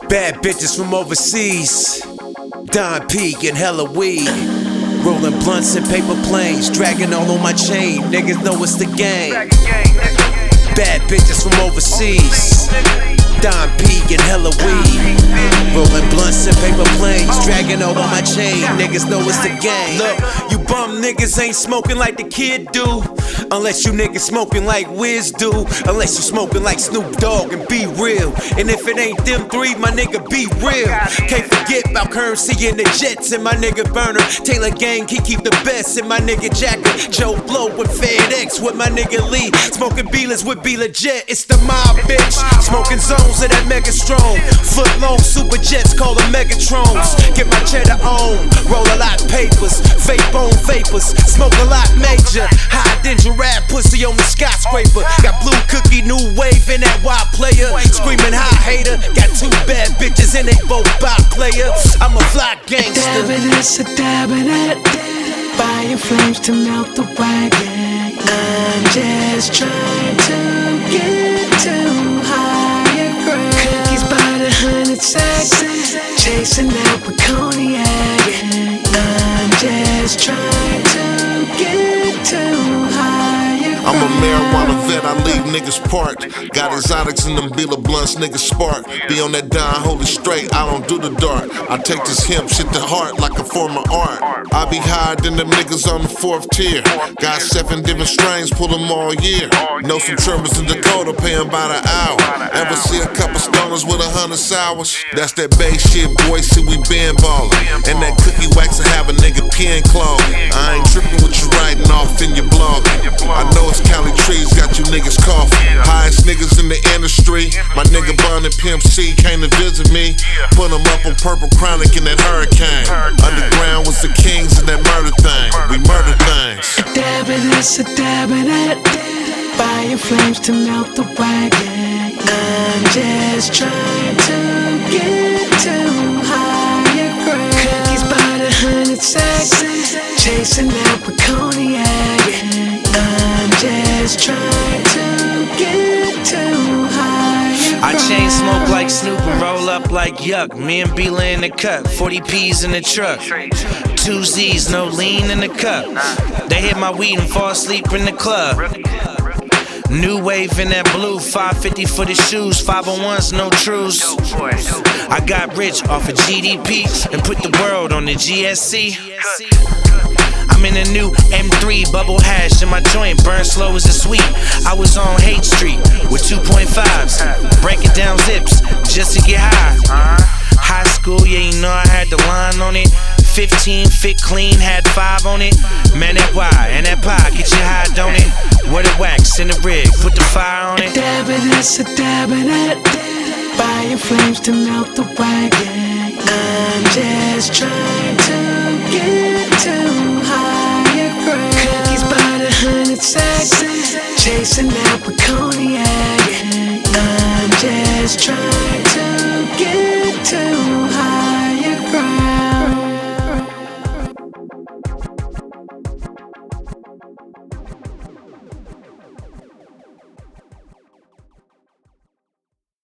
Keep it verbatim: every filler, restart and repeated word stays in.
Bad bitches from overseas, Don Peak and hella weed. Rolling blunts and paper planes, dragging all on my chain. Niggas know it's the game. Bad bitches from overseas, Don Peak and hella weed. Rolling blunts and paper planes, dragging all on my chain. Niggas know it's the game. Look, you bum niggas ain't smoking like the kid do, unless you niggas smoking like Wiz do. Unless you smoking like Snoop Dogg and be real. And if it ain't them three, my nigga, be real. Can't forget about Currency and the Jets and my nigga Burner. Taylor Gang, he keep the best in my nigga Jacker. Joe Blow with FedEx with my nigga Lee. Smoking Beelers with Be Legit, it's the mob, bitch. Smoking zones of that mega strong. Foot long super jets call them Megatrons. Get my cheddar on, roll a lot papers. Fake bone vapors, smoke a lot major. High danger rap pussy on the skyscraper. Got blue cookie, new wave in that wild player. Screaming high hater, got two bad bitches and they both bop player. I'm a fly gangster. A dab of this, a dab of that. Fire flames to melt the wagon. I'm just trying to get to higher ground. Cookies by the hundred sacks, chasing out with cognac. I'm just trying to get to higher ground. I'm a marijuana vet, I leave niggas parked. Got exotics in them Billa blunts, niggas spark. Be on that dime, hold it straight, I don't do the dark. I take this hemp shit to heart like a form of art. I be higher than them niggas on the fourth tier. Got seven different strains, pull them all year. Know some trimmers in Dakota, pay them by the hour. Ever see a couple stoners with a hundred sours? That's that bass shit, boy, see we been ballin'. And that cookie wax will have a nigga pen clogging. I ain't trippin' what you writing off in your blog. I know it's Cali trees, got you niggas coughing. Highest niggas in the industry. My nigga Bun and Pimp C came to visit me. Put them up on Purple Chronic in that hurricane. Underground was the kings of that murder thing. We murder things. A dab of this, a dab of that. Fire flames to melt the wagon. I'm just trying to get to higher ground. Cookies by the hundred sacks, chasing out with cognac. I'm just trying to get to higher ground. I chain smoke like Snoop and roll up like Yuck. Me and Bila in the cut, forty P's in the truck. Two Z's, no lean in the cup. They hit my weed and fall asleep in the club. New wave in that blue, five fifty for the shoes, five oh ones, no trues. I got rich off of G D P and put the world on the G S C. I'm in a new M three, bubble hash in my joint, burn slow as a sweet. I was on Hate Street with two point fives, breaking down zips just to get high. High school, yeah, you know I had the line on it. fifteen, fit clean, had five on it. Man, that Y and that pie, get you high, don't it? Where the wax in the rig, put the fire on it. A dab of this, a dab of that. Fire flames to melt the wagon. I'm just trying to get to higher ground. Cookies by the hundred sacks, chasing out with cognac. I'm just trying